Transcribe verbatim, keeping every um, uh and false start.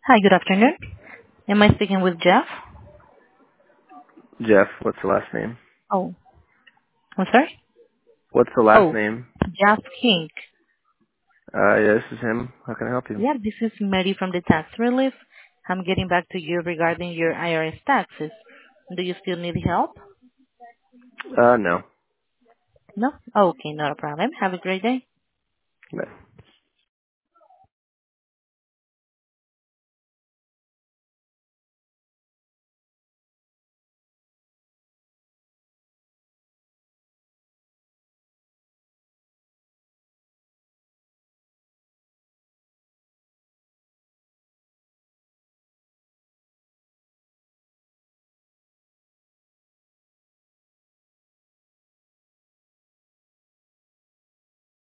Hi, good afternoon. Am I speaking with Jeff? Jeff, what's the last name? Oh, I'm sorry? What's the last Oh, name? Jeff King. Uh, yeah, this is him. How can I help you? Yeah, this is Mary from the tax relief. I'm getting back to you regarding your I R S taxes. Do you still need help? Uh, no. No? Okay, not a problem. Have a great day. No.